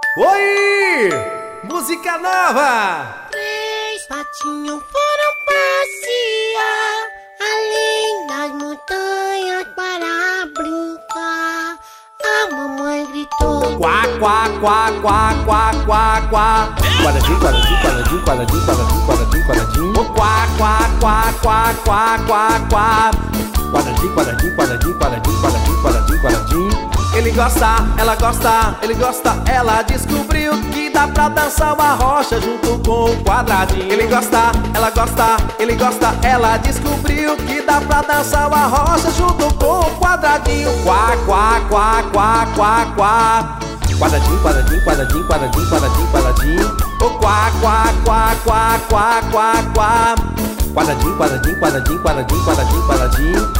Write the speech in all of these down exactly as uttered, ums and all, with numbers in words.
Oi! Música nova! Três patinhos foram passear além das montanhas para brincar. A mamãe gritou: Quá, quá, quá, quá, quá, quá, quá. Quadradinho, quadradinho, quadradinho, quadradinho, quadradinho, quadradinho, quadradinho. Oh, quá, quá, quá, quá, quá, quá, quá. Quadradinho, quadradinho, quadradinho, quadradinho, quadradinho, quadradinho, quadradinho. Ele gosta, ela gosta, ele gosta, ela descobriu que dá pra dançar uma rocha junto com o quadradinho. Ele gosta, ela gosta, ele gosta, ela descobriu que dá pra dançar uma rocha junto com o quadradinho. Quá, quá, quá, quá, quá, quá. Quadradinho, quadradinho, quadradinho, quadradinho, quadradinho, quadradinho. Oh, quá, quá, quá, quá, quá, quá, quá. Quadradinho, quadradinho, quadradinho, quadradinho, quadradinho, quadradinho.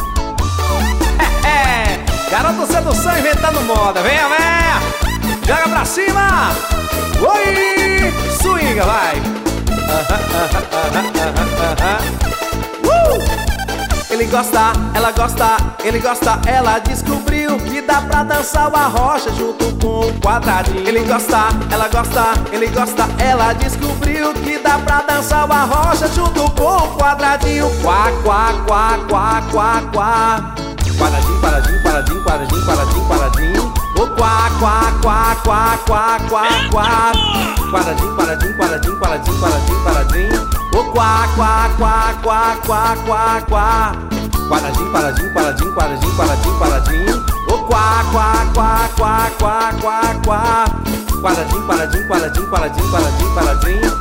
É, é. Garoto sedução inventando moda, venha, venha! Joga pra cima! Oi! Swinga, vai! Uh! Ele gosta, ela gosta, ele gosta, ela descobriu que dá pra dançar uma rocha junto com o quadradinho. Ele gosta, ela gosta, ele gosta, ela descobriu que dá pra dançar uma rocha junto com o quadradinho. Quá, quá, quá, quá, quá, quá. Quadradinho, quadradinho, quadradinho, quadradinho, quadradinho, quadradinho. Oh, quá, quá, quá, quá, quá, quá, quá. Quadradinho, quadradinho, quadradinho, quadradinho, quadradinho, quadradinho. Oh, quá, quá, quá, quá, quá, quá, quá. Quadradinho, quadradinho, quadradinho, quadradinho, quadradinho, quadradinho. Oh, quá, quá, quá, quá, quá, quá, quá. Quadradinho, quadradinho, quadradinho, quadradinho, quadradinho, quadradinho.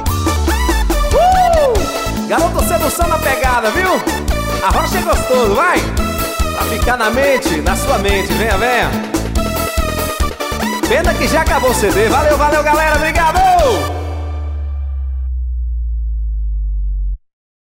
Uh! Garoto sedução na pegada, viu? A rocha é gostoso, vai! Pra ficar na mente, na sua mente, venha, venha. Pena que já acabou o C D. Valeu, valeu, galera, obrigado!